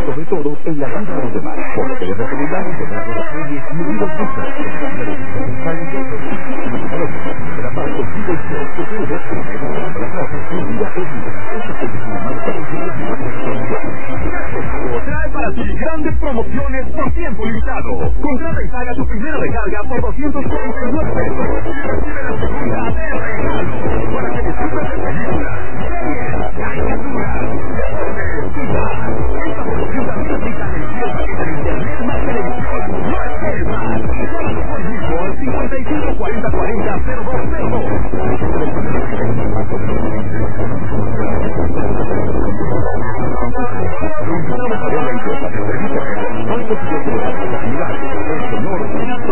sobre todo en la vida de los demás, por lo que les recomendamos llevar las leyes y medidas justas en la vida de sus padres. De la paz contigo y yo, que puede ver que me la frase, tu vida es vida. Eso es lo que me marca los días y trae para ti grandes promociones por tiempo limitado. Contrata y paga tu primera recarga por 249 pesos. Recibe la segunda de regalo para que disfrutes de películas, series, caricaturas, deportes, esta promoción también aplica en el cielo y en el internet más televisión. No esperes más. Llámanos hoy mismo al 55 40 40 0202.